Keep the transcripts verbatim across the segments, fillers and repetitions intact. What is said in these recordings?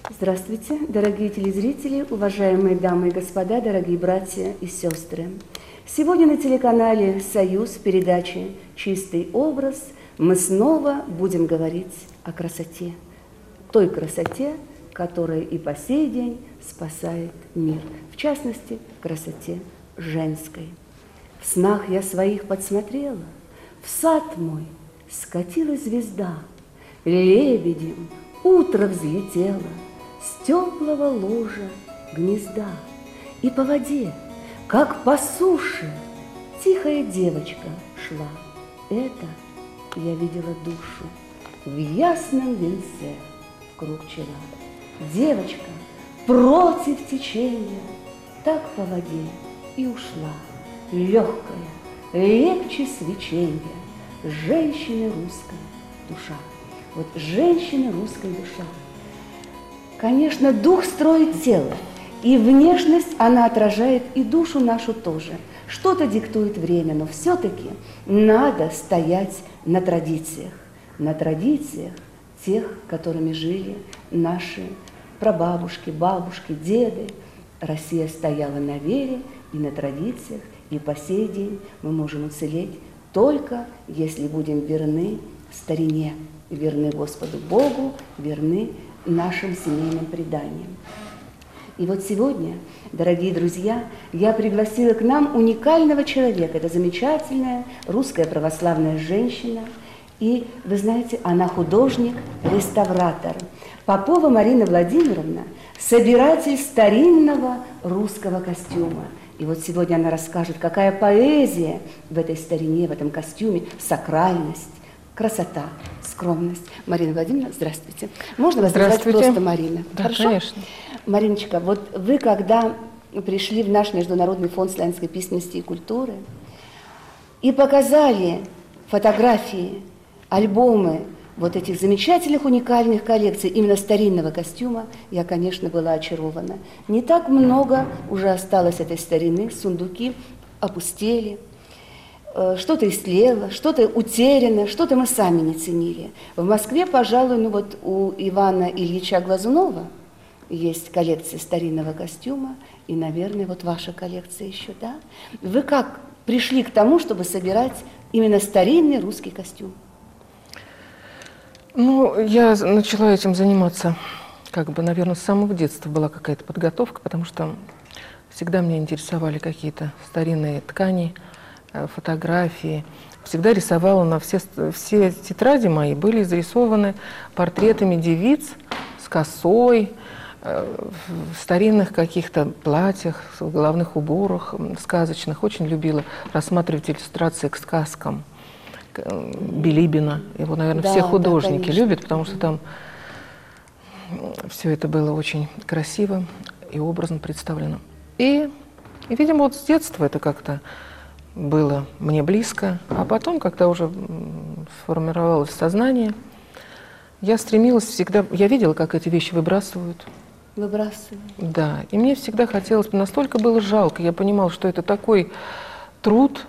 Здравствуйте, дорогие телезрители, уважаемые дамы и господа, дорогие братья и сестры. Сегодня на телеканале «Союз» в передаче «Чистый образ» мы снова будем говорить о красоте. Той красоте, которая и по сей день спасает мир. В частности, красоте женской. В снах я своих подсмотрела, в сад мой скатилась звезда, лебедем утро взлетело с теплого ложа гнезда. И по воде, как по суше, тихая девочка шла. Это я видела душу в ясном венце круг чела. Девочка против течения так по воде и ушла, легкая, легче свечения, женщины русская душа. Вот женщина русская душа. Конечно, дух строит тело, и внешность она отражает и душу нашу тоже. Что-то диктует время, но все-таки надо стоять на традициях, на традициях тех, которыми жили наши прабабушки, бабушки, деды. Россия стояла на вере и на традициях, и по сей день мы можем уцелеть только если будем верны старине, верны Господу Богу, верны нашим семейным преданиям. И вот сегодня, дорогие друзья, я пригласила к нам уникального человека. Это замечательная русская православная женщина. И, вы знаете, она художник, реставратор. Попова Марина Владимировна, собиратель старинного русского костюма. И вот сегодня она расскажет, какая поэзия в этой старине, в этом костюме, сакральность, красота, скромность. Марина Владимировна, здравствуйте. Можно вас назвать просто Марина? Да, хорошо? Конечно. Мариночка, вот вы, когда пришли в наш Международный фонд славянской письменности и культуры и показали фотографии, альбомы вот этих замечательных, уникальных коллекций именно старинного костюма, я, конечно, была очарована. Не так много уже осталось этой старины, сундуки опустели, что-то истлело, что-то утеряно, что-то мы сами не ценили. В Москве, пожалуй, ну вот у Ивана Ильича Глазунова есть коллекция старинного костюма, и, наверное, вот ваша коллекция еще, да? Вы как пришли к тому, чтобы собирать именно старинный русский костюм? Ну, я начала этим заниматься, как бы, наверное, с самого детства была какая-то подготовка, потому что всегда меня интересовали какие-то старинные ткани, фотографии. Всегда рисовала на все, все тетради мои были изрисованы портретами девиц с косой, в старинных каких-то платьях, в головных уборах сказочных. Очень любила рассматривать иллюстрации к сказкам Билибина. Его, наверное, да, все художники да, любят, потому что там все это было очень красиво и образно представлено. И, и видимо, вот с детства это как-то было мне близко. А потом, когда уже сформировалось сознание, я стремилась всегда... Я видела, как эти вещи выбрасывают. Выбрасывают. Да. И мне всегда хотелось... Настолько было жалко. Я понимала, что это такой труд,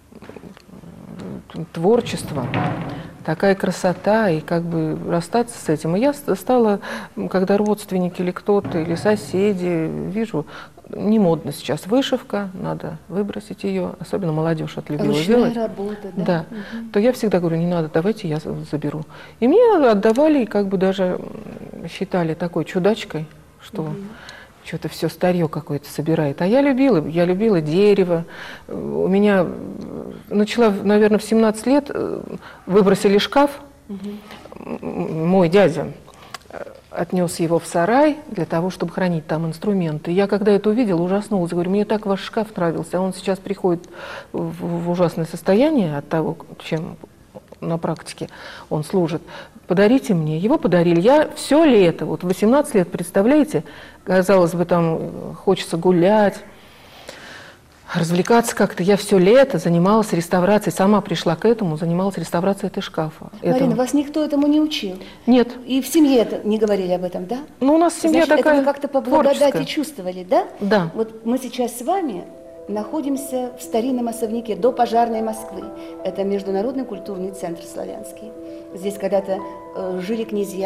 творчество, такая красота, и как бы расстаться с этим. И я стала, когда родственники или кто-то, или соседи, вижу, не модно сейчас вышивка, надо выбросить ее, особенно молодежь от любила Ручная делать. работа, да? Да. Угу. То я всегда говорю, не надо, давайте я заберу. И мне отдавали, и как бы даже считали такой чудачкой, что... Угу. Что-то все старье какое-то собирает. А я любила, я любила дерево. У меня начала, наверное, в семнадцать лет выбросили шкаф. Угу. Мой дядя отнес его в сарай для того, чтобы хранить там инструменты. Я, когда это увидела, ужаснулась. Говорю, мне так ваш шкаф нравился, а он сейчас приходит в, в ужасное состояние от того, чем на практике он служит. Подарите мне. Его подарили. Я все лето, вот восемнадцать лет, представляете, казалось бы, там хочется гулять, развлекаться как-то. Я все лето занималась реставрацией, сама пришла к этому, занималась реставрацией этой шкафа. Марина, этого. Вас никто этому не учил? Нет. И в семье не говорили об этом, да? Ну, у нас семья Значит, такая это вы как-то по благодати чувствовали, да? Да. Вот мы сейчас с вами находимся в старинном особняке до пожарной Москвы. Это Международный культурный центр славянский. Здесь когда-то э, жили князья,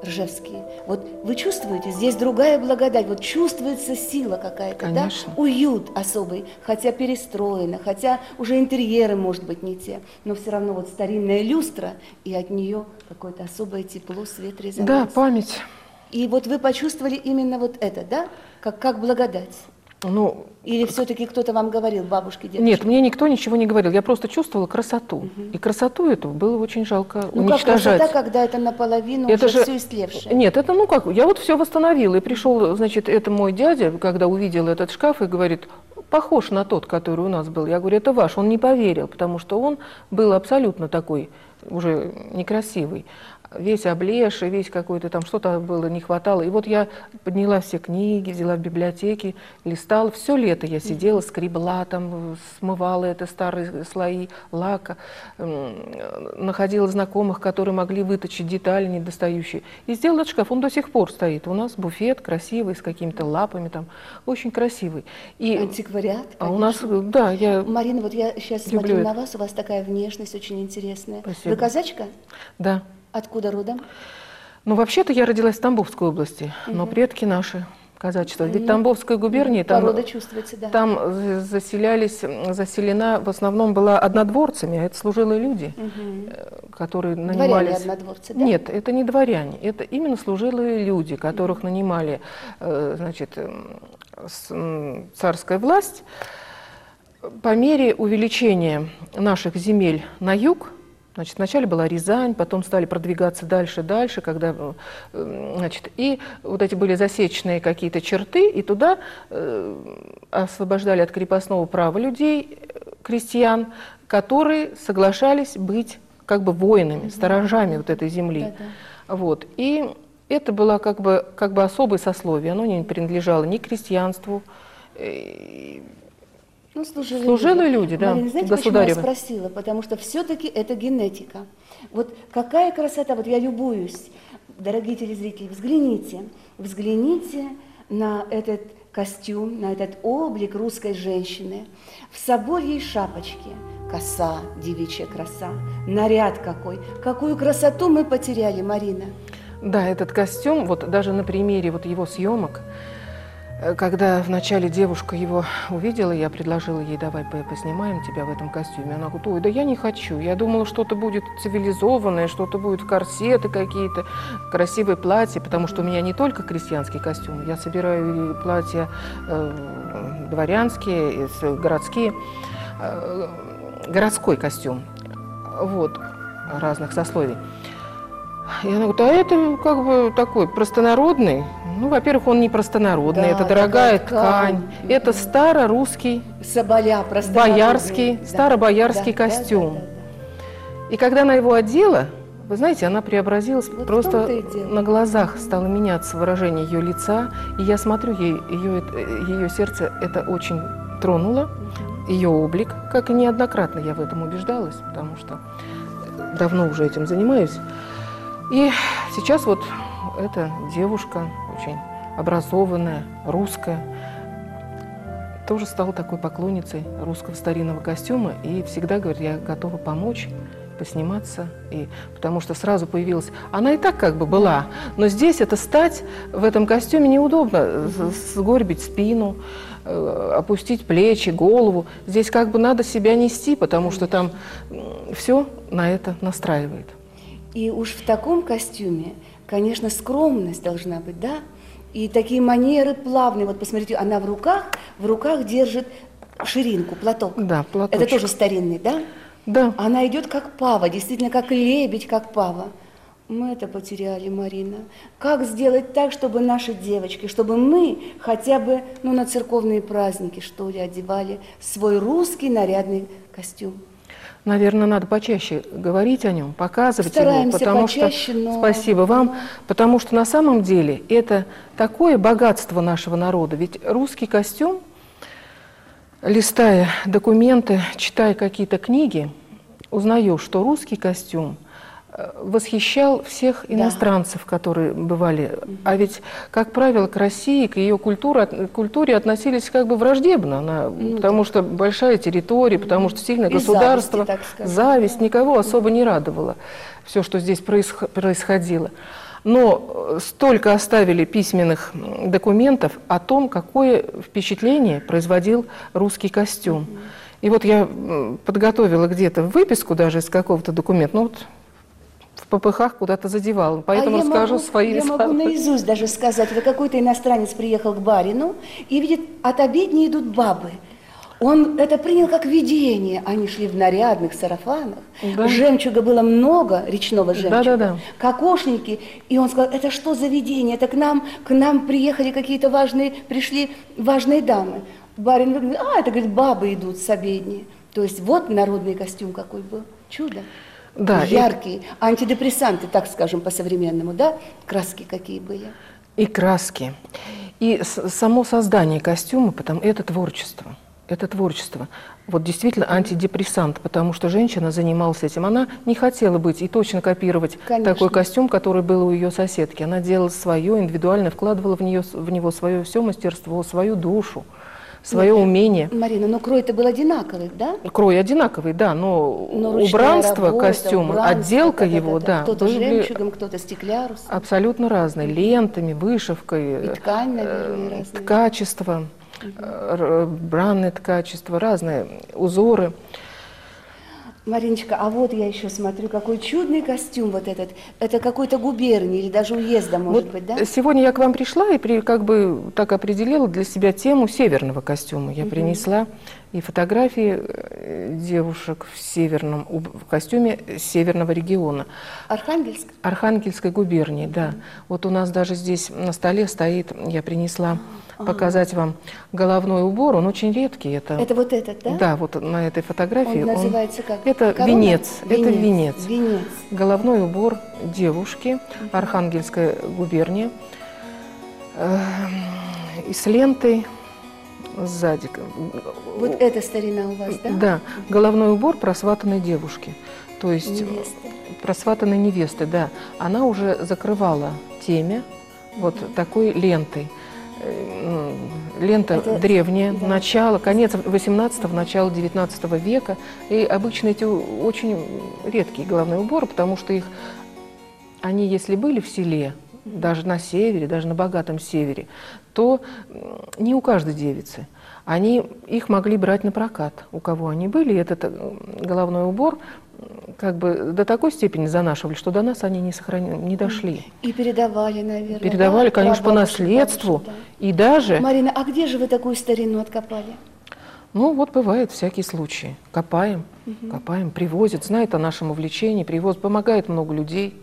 Ржевский. Вот вы чувствуете, здесь другая благодать, вот чувствуется сила какая-то, да? Уют особый, хотя перестроено, хотя уже интерьеры, может быть, не те, но все равно вот старинная люстра, и от нее какое-то особое тепло, свет, резонанс. Да, память. И вот вы почувствовали именно вот это, да? Как, как благодать. Ну, или все-таки кто-то вам говорил, бабушки, дедушки? Нет, мне никто ничего не говорил. Я просто чувствовала красоту. Угу. И красоту эту было очень жалко ну, уничтожать. Ну, как красота, когда это наполовину это уже же... все истлевшее? Нет, это ну как, я вот все восстановила. И пришел, значит, это мой дядя, когда увидел этот шкаф, и говорит, похож на тот, который у нас был. Я говорю, это ваш. Он не поверил, потому что он был абсолютно такой, уже некрасивый. Весь облезший, весь какой-то там, что-то было, не хватало. И вот я подняла все книги, взяла в библиотеке, листала. Все лето я сидела, скребла там, смывала это старые слои лака, находила знакомых, которые могли выточить детали недостающие. И сделала этот шкаф. Он до сих пор стоит. У нас буфет красивый, с какими-то лапами там, очень красивый. И... Антиквариат, А у нас, да, я Марина, вот я сейчас смотрю это. на вас, у вас такая внешность очень интересная. Спасибо. Вы казачка? Да. Откуда родом? Ну, вообще-то я родилась в Тамбовской области, угу. но предки наши казачества. Ведь Тамбовская губерния, там, чувствуется, да. там заселялись, заселена в основном была однодворцами, а это служилые люди, угу. которые нанимались... Дворяне однодворцы, да? Нет, это не дворяне, это именно служилые люди, которых угу. нанимали, значит, царская власть. По мере увеличения наших земель на юг, значит, вначале была Рязань, потом стали продвигаться дальше, дальше, когда, значит, и вот эти были засечные какие-то черты, и туда э, освобождали от крепостного права людей, крестьян, которые соглашались быть как бы воинами, сторожами вот этой земли. Да-да. Вот. И это было как бы, как бы особое сословие, оно не принадлежало ни крестьянству, э, Ну, служилые, служилые люди, люди, да, Марина, знаете, почему я спросила? Потому что все-таки это генетика. Вот какая красота, вот я любуюсь, дорогие телезрители, взгляните, взгляните на этот костюм, на этот облик русской женщины в собольей шапочке, коса, девичья краса, наряд какой, какую красоту мы потеряли, Марина. Да, этот костюм, вот даже на примере вот его съемок, когда вначале девушка его увидела, я предложила ей, давай поснимаем тебя в этом костюме. Она говорит, ой, да я не хочу. Я думала, что-то будет цивилизованное, что-то будет корсеты какие-то, красивые платья, потому что у меня не только крестьянский костюм, я собираю платья э, дворянские, городские, э, городской костюм, вот, разных сословий. И она говорит, а это как бы такой простонародный. Ну, во-первых, он не простонародный, да, это дорогая ткань, ткань. Это старорусский, Соболя, боярский, да. старобоярский да, костюм. Да, да, да, да. И когда она его одела, вы знаете, она преобразилась, вот просто на глазах стало меняться выражение ее лица. И я смотрю, ей, ее, ее сердце это очень тронуло, угу. ее облик, как и неоднократно я в этом убеждалась, потому что давно уже этим занимаюсь. И сейчас вот эта девушка, очень образованная, русская, тоже стала такой поклонницей русского старинного костюма и всегда говорит, я готова помочь, посниматься, и, потому что сразу появилась... Она и так как бы была, но здесь это стать в этом костюме неудобно, сгорбить спину, опустить плечи, голову. Здесь как бы надо себя нести, потому что там все на это настраивает. И уж в таком костюме, конечно, скромность должна быть, да? И такие манеры плавные. Вот посмотрите, она в руках, в руках держит ширинку, платок. Да, платочек. Это тоже старинный, да? Да. Она идет как пава, действительно, как лебедь, как пава. Мы это потеряли, Марина. Как сделать так, чтобы наши девочки, чтобы мы хотя бы, ну, на церковные праздники, что ли, одевали свой русский нарядный костюм? Наверное, надо почаще говорить о нем, показывать Стараемся его, потому почаще, что но... спасибо вам, потому что на самом деле это такое богатство нашего народа. Ведь русский костюм, листая документы, читая какие-то книги, узнаешь, что русский костюм восхищал всех иностранцев, да. которые бывали. Угу. А ведь, как правило, к России, к ее культуре, культуре относились как бы враждебно, она, ну, потому да. что большая территория, угу. потому что сильное и государство, зависти, зависть да. никого особо не радовала, все, что здесь происходило. Но столько оставили письменных документов о том, какое впечатление производил русский костюм. И вот я подготовила где-то выписку даже из какого-то документа, ну вот в попыхах куда-то задевала, поэтому а расскажу могу, свои Я слова. могу наизусть даже сказать, это какой-то иностранец приехал к барину и видит, от обедни идут бабы. Он это принял как видение. Они шли в нарядных сарафанах. Да. Жемчуга было много, речного жемчуга. Да, да, да. Кокошники. И он сказал, это что за видение? Это к нам, к нам приехали какие-то важные, пришли важные дамы. Барин говорит, а, это, говорит, бабы идут с обедни. То есть вот народный костюм какой был. Чудо. Да, яркий. И... антидепрессанты, так скажем, по-современному, да? Краски какие были. И краски. И само создание костюма, потому это творчество. Это творчество. Вот действительно антидепрессант, потому что женщина занималась этим. Она не хотела быть и точно копировать Конечно. Такой костюм, который был у ее соседки. Она делала свое, индивидуально вкладывала в, нее, в него свое все мастерство, свою душу, свое Нет, умение. Марина, но крой-то был одинаковый, да? Крой одинаковый, да, но, но убранство работа, костюма, убранство, отделка да, его, да. да кто-то жемчугом, кто-то стеклярусом. Абсолютно разные. Лентами, вышивкой. И ткань, наверное, разная. Качество. Угу. Бранное качество, разные узоры. Мариночка, а вот я еще смотрю, какой чудный костюм вот этот. Это какой-то губернии или даже уезда, может вот быть, да? Сегодня я к вам пришла и при, как бы так определила для себя тему северного костюма. Я угу. принесла и фотографии девушек в северном в костюме северного региона. Архангельск? Архангельской губернии, да. Угу. Вот у нас даже здесь на столе стоит, я принесла показать вам головной убор, он очень редкий. Это, это вот этот, да? Да, вот на этой фотографии. Он называется как? Это венец, венец. Это венец. Венец. Головной убор девушки, uh-huh. Архангельская губерния, э, и с лентой сзади. Вот эта старина у вас, да? Да, головной убор просватанной девушки. То есть невесты. Просватанной невесты, да. Она уже закрывала темя вот uh-huh. такой лентой. Лента это, древняя, да. начало, конец восемнадцатого, начало девятнадцатого века. И обычно эти очень редкие головные уборы, потому что их, они, если были в селе, даже на севере, даже на богатом севере, то не у каждой девицы. Они, их могли брать на прокат, у кого они были. Этот головной убор как бы до такой степени занашивали, что до нас они не, сохранили, не дошли. И передавали, наверное. Передавали, да? конечно, по наследству. Бабушек, да. И даже... Марина, а где же вы такую старину откопали? Ну, вот бывают всякие случаи. Копаем, угу. копаем, привозят, знают о нашем увлечении, привозят, помогает много людей.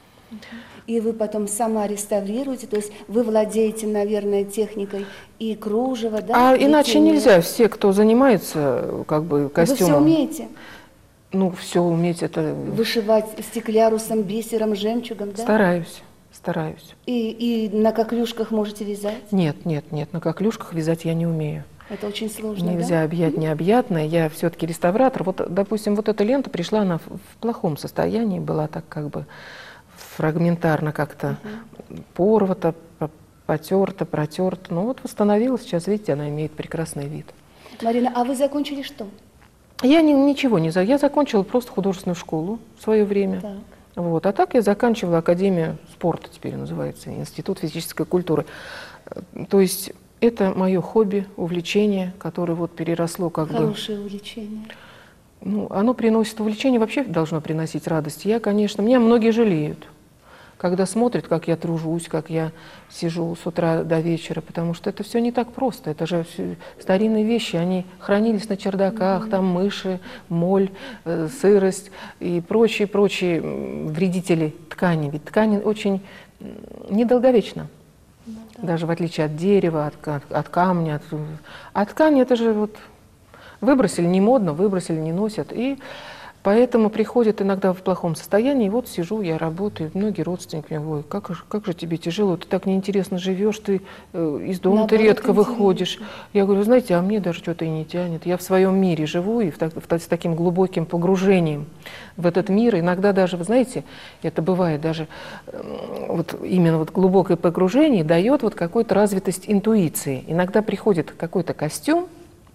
И вы потом сама реставрируете, то есть вы владеете, наверное, техникой и кружева, да? А иначе нельзя. Все, кто занимается как бы костюмом... Вы все умеете? Ну, все уметь это... Вышивать стеклярусом, бисером, жемчугом, да? Стараюсь, стараюсь. И, и на коклюшках можете вязать? Нет, нет, нет, на коклюшках вязать я не умею. Это очень сложно, Нельзя да? объять необъятное. Я все-таки реставратор. Вот, допустим, вот эта лента пришла, она в, в плохом состоянии, была так как бы фрагментарно как-то uh-huh. порвата, потерта, протерта. Ну вот восстановилась, сейчас, видите, она имеет прекрасный вид. Марина, а вы закончили что? Я ни, ничего не... Я закончила просто художественную школу в свое время. Так. Вот. А так я заканчивала Академию спорта, теперь называется, Институт физической культуры. То есть это мое хобби, увлечение, которое вот переросло как Хорошее бы... Хорошее увлечение. Ну, оно приносит увлечение, вообще должно приносить радость. Я, конечно, меня многие жалеют, когда смотрят, как я тружусь, как я сижу с утра до вечера, потому что это все не так просто. Это же старинные вещи, они хранились на чердаках, mm-hmm. там мыши, моль, э, сырость и прочие-прочие вредители ткани. Ведь ткань очень недолговечна, mm-hmm. даже в отличие от дерева, от, от, от камня. От, а ткань это же вот выбросили, не модно, выбросили, не носят. И поэтому приходят иногда в плохом состоянии, и вот сижу, я работаю, многие родственники мне говорят, как, как же тебе тяжело, ты так неинтересно живешь, ты э, из дома ты редко выходишь. Я говорю, знаете, а мне даже что-то и не тянет. Я в своем мире живу, и в, в, с таким глубоким погружением в этот мир. Иногда даже, вы знаете, это бывает даже, э, вот именно вот глубокое погружение дает вот какую-то развитость интуиции. Иногда приходит какой-то костюм,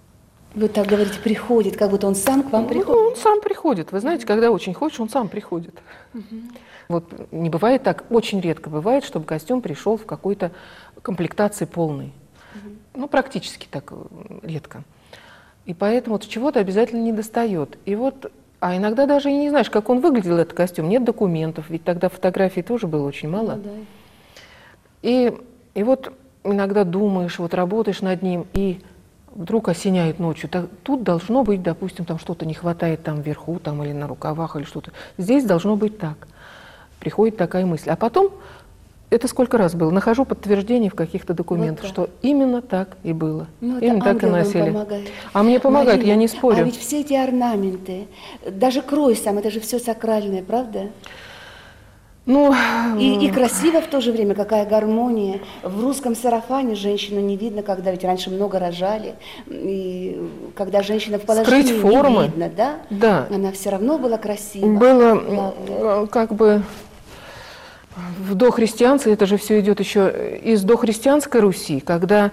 Вы так говорите, приходит, как будто он сам к вам приходит. Ну, он сам приходит. Вы знаете, когда очень хочешь, он сам приходит. Угу. Вот не бывает так, очень редко бывает, чтобы костюм пришел в какой-то комплектации полной. Угу. Ну, практически так редко. И поэтому вот чего-то обязательно недостает. И вот, а иногда даже и не знаешь, как он выглядел, этот костюм, нет документов, ведь тогда фотографий тоже было очень мало. Ну, да. и, и вот иногда думаешь, вот работаешь над ним, и вдруг осеняет ночью. Тут должно быть, допустим, там что-то не хватает там вверху, там или на рукавах, или что-то. Здесь должно быть так. Приходит такая мысль. А потом, это сколько раз было, нахожу подтверждение в каких-то документах, вот что именно так и было. Ну, именно так и носили. Помогает. А мне помогает, Марина, я не спорю. А ведь все эти орнаменты, даже крой сам, это же все сакральное, правда? Ну, и, и красиво в то же время, какая гармония. В русском сарафане женщину не видно, когда ведь раньше много рожали, и когда женщина в положении скрыть формы. Не видно, да? Да. Она все равно была красива. Было главное. Как бы в дохристианстве, это же все идет еще из дохристианской Руси, когда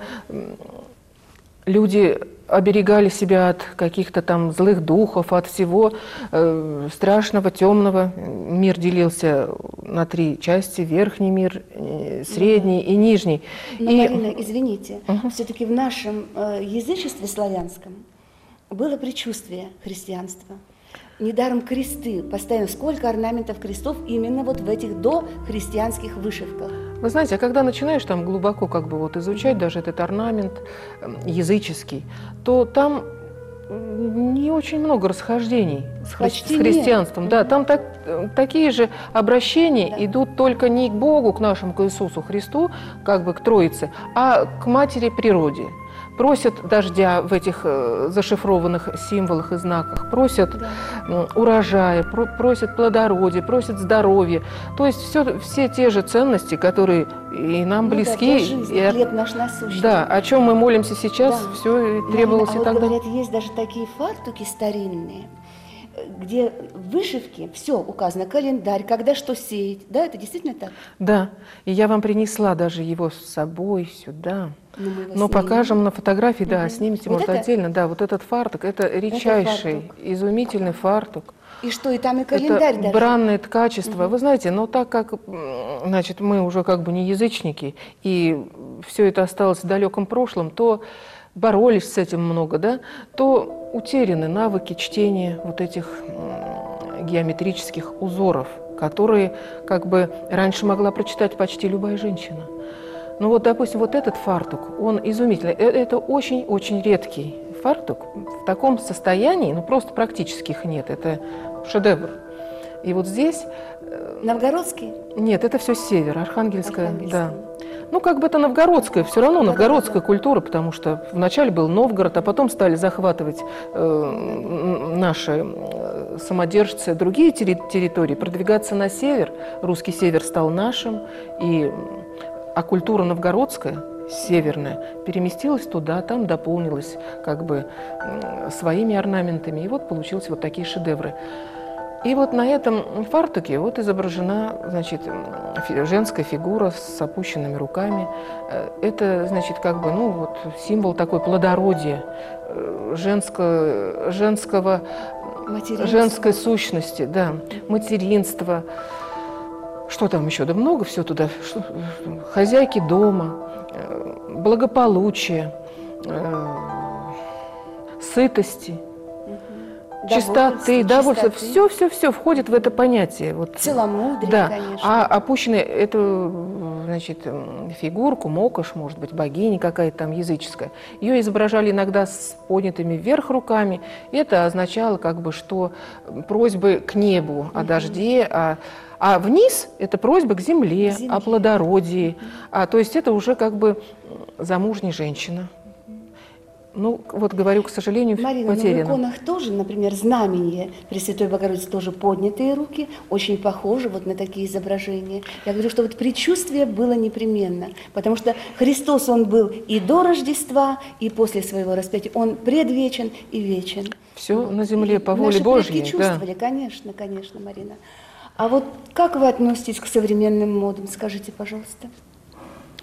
люди оберегали себя от каких-то там злых духов, от всего э, страшного, темного. Мир делился на три части: верхний мир, э, средний mm-hmm. и нижний. Но, и... Марина, извините, uh-huh. все-таки в нашем э, язычестве славянском было предчувствие христианства. Недаром кресты, постоянно сколько орнаментов крестов именно вот в этих дохристианских вышивках. Вы знаете, а когда начинаешь там глубоко как бы вот изучать даже этот орнамент языческий, то там не очень много расхождений с, хри- с христианством. Нет. Да, там так, такие же обращения да. идут только не к Богу, к нашему, к Иисусу Христу, как бы к Троице, а к матери природе. Просят дождя в этих э, зашифрованных символах и знаках, просят да. э, урожая, про, просят плодородия, просят здоровья. То есть все, все те же ценности, которые и нам ну, близки. Да, жизнь, и, хлеб наш насущный. Да, о чем мы молимся сейчас, да. все требовалось Марина, и а тогда. Вот говорят, есть даже такие фартуки старинные, где в вышивке все указано, календарь, когда что сеять. Да, это действительно так? Да, и я вам принесла даже его с собой сюда. Но, Но покажем на фотографии, да, угу. снимите, вот может, это? отдельно. Да, вот этот фартук, это редчайший, это изумительный фартук. И что, и там и календарь это даже? бранное качество. Угу. Вы знаете, но так как, значит, мы уже как бы не язычники, и все это осталось в далеком прошлом, то боролись с этим много, да, то утеряны навыки чтения вот этих геометрических узоров, которые как бы раньше могла прочитать почти любая женщина. Ну вот, допустим, вот этот фартук, он изумительный. Это очень-очень редкий фартук. В таком состоянии, ну просто практически их нет. Это шедевр. И вот здесь... Новгородский? Нет, это все север, Архангельская, да. Ну, как бы это новгородская, все равно новгородская культура, потому что вначале был Новгород, а потом стали захватывать э, наши э, самодержцы другие территории, продвигаться на север. Русский север стал нашим, и, а культура новгородская, северная, переместилась туда, там дополнилась как бы э, своими орнаментами, и вот получились вот такие шедевры. И вот на этом фартуке вот изображена, значит, женская фигура с опущенными руками. Это, значит, как бы, ну, вот символ такой плодородия, женского, женского, женской сущности, да, материнства. Что там еще? Да много всего туда. Что, хозяйки дома, благополучие, сытости. Чистоты, довольства, все, все, все входит в это понятие. Вот. Целомудрие, да. конечно. А опущенная эту, значит, фигурку, мокош, может быть, богиня какая-то там языческая, ее изображали иногда с поднятыми вверх руками. Это означало, как бы, что просьбы к небу о дожде, о... А вниз – это просьба к земле, к земле. О плодородии. А, то есть это уже как бы замужняя женщина. Ну, вот говорю, к сожалению, Марина, потеряно. но в иконах тоже, например, знамение Пресвятой Богородицы, тоже поднятые руки, очень похожи вот на такие изображения. Я говорю, что вот предчувствие было непременно, потому что Христос, Он был и до Рождества, и после своего распятия. Он предвечен и вечен. Все вот. на земле по воле Наши Божьей. предки чувствовали, да. Конечно, конечно, Марина. А вот как вы относитесь к современным модам, скажите, пожалуйста?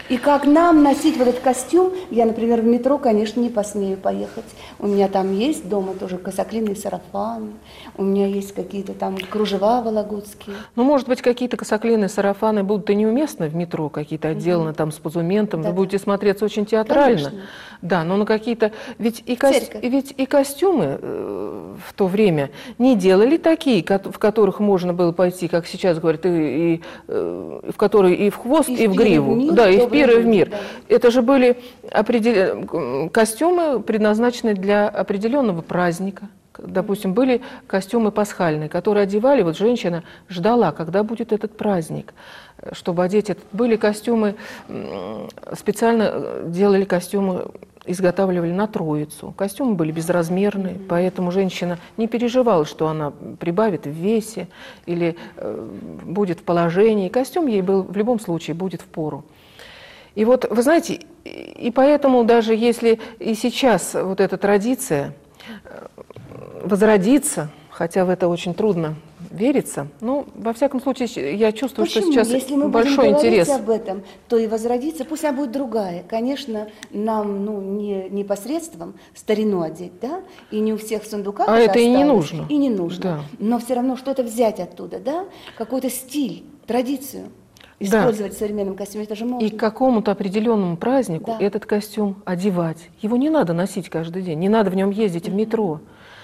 И как нам носить вот этот костюм, я, например, в метро, конечно, не посмею поехать. У меня там есть дома тоже косоклинный сарафан, у меня есть какие-то там кружева вологодские. Ну, может быть, какие-то косоклинные сарафаны будут и неуместны в метро, какие-то отделаны угу. там с позументом, да, вы будете смотреться очень театрально. Конечно. Да, но на какие-то... Ведь и, ко... ведь и костюмы э, в то время не делали такие, в которых можно было пойти, как сейчас говорят, и, и, э, в которые и в хвост, и, и в гриву. В мир, да, и в пир, и в мир. Да. Это же были определ... костюмы, предназначенные для определенного праздника. Допустим, были костюмы пасхальные, которые одевали, вот женщина ждала, когда будет этот праздник, чтобы одеть этот. Были костюмы, специально делали костюмы, изготавливали на Троицу. Костюмы были безразмерные, mm-hmm. поэтому женщина не переживала, что она прибавит в весе или э, будет в положении. Костюм ей был в любом случае будет впору. И вот, вы знаете, и поэтому даже если и сейчас вот эта традиция возродится, хотя в это очень трудно верится, но во всяком случае я чувствую, Почему? что сейчас Если мы большой будем интерес. Если об этом, то и возродится, пусть она будет другая. Конечно, нам ну, не, не посредством старину одеть, да, и не у всех в сундуках а это и не нужно. И не нужно. Да. Но все равно что-то взять оттуда, да, какой-то стиль, традицию. Использовать да. в современном костюме, это же можно. И к какому-то определенному празднику да. этот костюм одевать. Его не надо носить каждый день, не надо в нем ездить mm-hmm. в метро.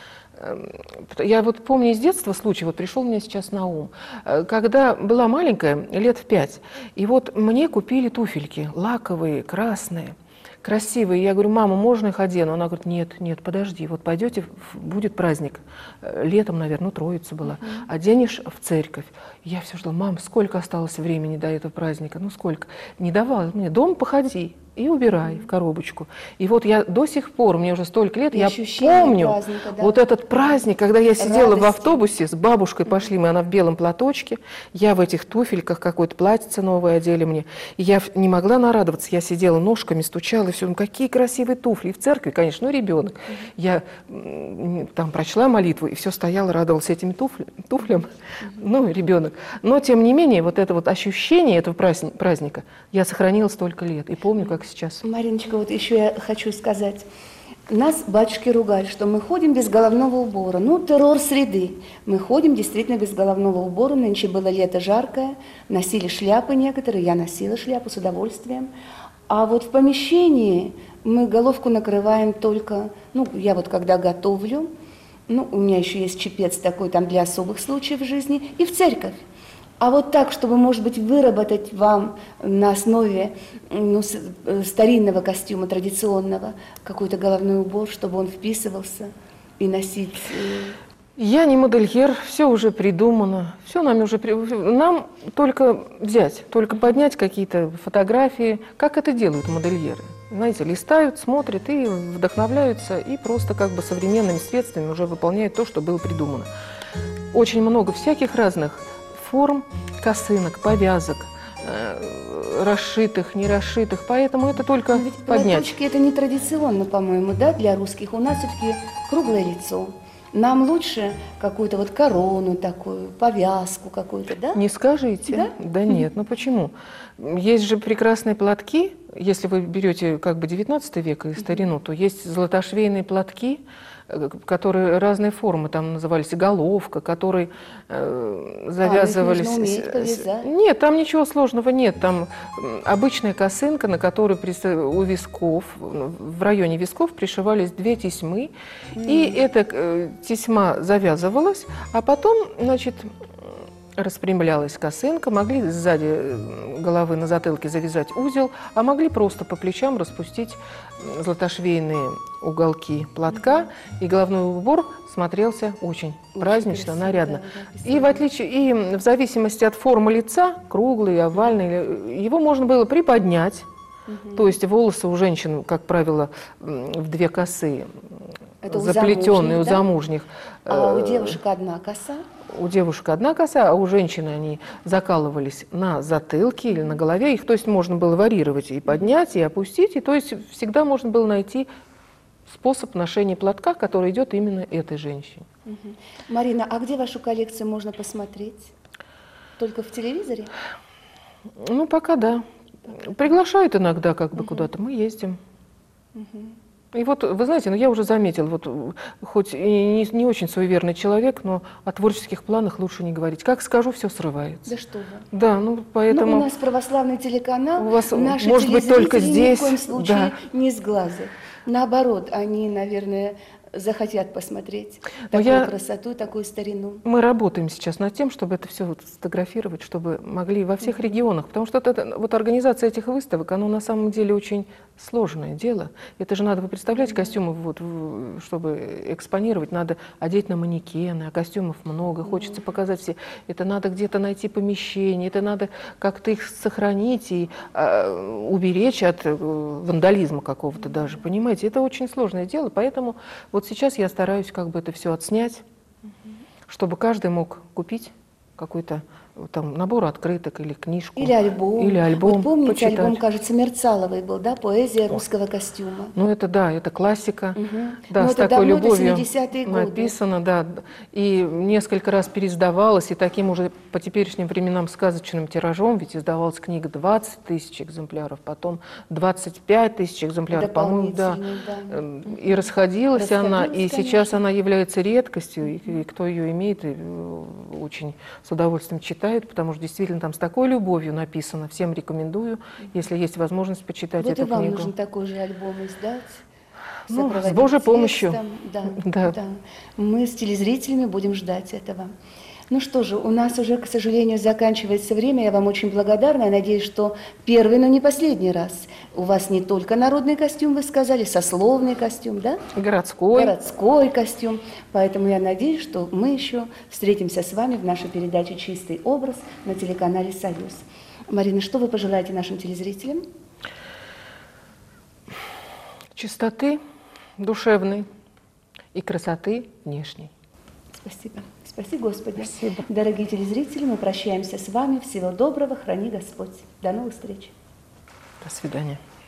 Я вот помню из детства случай, вот пришел мне сейчас на ум. Когда была маленькая, лет в пять, и вот мне купили туфельки, лаковые, красные, красивые. Я говорю, мама, можно их одену? Она говорит, нет, нет, подожди, вот пойдете, будет праздник, летом, наверное, ну, Троица была, uh-huh. оденешь в церковь. Я все ждала, мам, сколько осталось времени до этого праздника? Ну, сколько? Не давала мне, дома походи. И убирай в коробочку. И вот я до сих пор, мне уже столько лет, и я помню праздника, да? вот этот праздник, когда я сидела Радости. в автобусе с бабушкой, пошли мы, она в белом платочке, я в этих туфельках, какое-то платьице новое одели мне, и я не могла нарадоваться, я сидела ножками, стучала, и все, ну какие красивые туфли, и в церкви, конечно, ну ребенок. Mm-hmm. Я там прочла молитву, и все стояла, радовалась этими туфля, туфлям, mm-hmm. ну ребенок. Но, тем не менее, вот это вот ощущение этого праздника я сохранила столько лет, и помню, как сейчас. Мариночка, вот еще я хочу сказать. Нас батюшки ругали, что мы ходим без головного убора. Ну, террор среды. Мы ходим действительно без головного убора. Нынче было лето жаркое, носили шляпы некоторые. Я носила шляпу с удовольствием. А вот в помещении мы головку накрываем только, ну, я вот когда готовлю, ну, у меня еще есть чепец такой там для особых случаев в жизни, и в церковь. А вот так, чтобы, может быть, выработать вам на основе ну, старинного костюма, традиционного, какой-то головной убор, чтобы он вписывался и носить... Я не модельер, все уже придумано, все нам уже... Нам только взять, только поднять какие-то фотографии, как это делают модельеры. Знаете, листают, смотрят и вдохновляются, и просто как бы современными средствами уже выполняют то, что было придумано. Очень много всяких разных форм косынок, повязок, э, расшитых, не расшитых, поэтому это только ведь поднять. Платочки это не традиционно, по-моему, да, для русских. У нас все-таки круглое лицо. Нам лучше какую-то вот корону такую, повязку какую-то, да? Не скажите. Да? Да нет, ну почему? Есть же прекрасные платки, если вы берете как бы девятнадцатый век и старину, то есть золотошвейные платки, которые разные формы, там назывались головка, которые э, завязывались. А, уметь повязать? Нет, там ничего сложного нет. Там обычная косынка, на которой у висков, в районе висков пришивались две тесьмы, mm. и эта э, тесьма завязывалась, а потом, значит, распрямлялась косынка, могли сзади головы на затылке завязать узел, а могли просто по плечам распустить золотошвейные уголки платка, и головной убор смотрелся очень, очень празднично, красиво, нарядно. Да, и в отличие, и в зависимости от формы лица, круглый, овальный, его можно было приподнять, угу. то есть волосы у женщин, как правило, в две косы, это заплетенные у замужних. Да? А у девушек одна коса? У девушек одна коса, а у женщин они закалывались на затылке или на голове. Их, то есть, можно было варьировать и поднять, и опустить. И, то есть, всегда можно было найти способ ношения платка, который идет именно этой женщине. Угу. Марина, а где вашу коллекцию можно посмотреть? Только в телевизоре? Ну, пока да. Приглашают иногда как бы угу. куда-то, мы ездим. Угу. И вот, вы знаете, ну я уже заметила, вот, хоть и не, не очень суеверный человек, но о творческих планах лучше не говорить. Как скажу, все срывается. Да что вы. Да, ну поэтому... Но у нас православный телеканал, у вас, наши может быть, только здесь, ни в коем случае да. не сглазят. Наоборот, они, наверное, захотят посмотреть Но такую я... красоту, такую старину. Мы работаем сейчас над тем, чтобы это все вот сфотографировать, чтобы могли во всех регионах, потому что это, вот организация этих выставок, оно на самом деле очень сложное дело. Это же надо, вы представляете, костюмы, вот, чтобы экспонировать, надо одеть на манекены, а костюмов много, хочется показать все. Это надо где-то найти помещение, это надо как-то их сохранить и э, уберечь от э, вандализма какого-то даже, понимаете? Это очень сложное дело, поэтому вот сейчас я стараюсь как бы это все отснять, чтобы каждый мог купить какой-то там набор открыток или книжку. Или альбом. Или альбом. Вот помните, почитать. альбом, кажется, Мерцаловой был, да? Поэзия русского костюма. Ну это да, это классика. Угу. Да, но с это такой давно, любовью семидесятые годы. написано, да. И несколько раз переиздавалось, и таким уже по теперешним временам сказочным тиражом, ведь издавалась книга двадцать тысяч экземпляров, потом двадцать пять тысяч экземпляров, по-моему, да. да. И расходилась, расходилась она, и конечно. Сейчас она является редкостью, и, и кто ее имеет, и очень с удовольствием читает, потому что действительно там с такой любовью написано. Всем рекомендую, если есть возможность почитать вот эту и вам книгу. Нужно такой же альбом издать. Ну, с Божьей помощью. Да, да. Да. Мы с телезрителями будем ждать этого. Ну что же, у нас уже, к сожалению, заканчивается время. Я вам очень благодарна. Я надеюсь, что первый, но не последний раз. У вас не только народный костюм, вы сказали, сословный костюм, да? Городской. Городской костюм. Поэтому я надеюсь, что мы еще встретимся с вами в нашей передаче «Чистый образ» на телеканале «Союз». Марина, что вы пожелаете нашим телезрителям? Чистоты душевной и красоты внешней. Спасибо. Спаси Господи. Спасибо. Дорогие телезрители, мы прощаемся с вами. Всего доброго, храни Господь. До новых встреч. До свидания.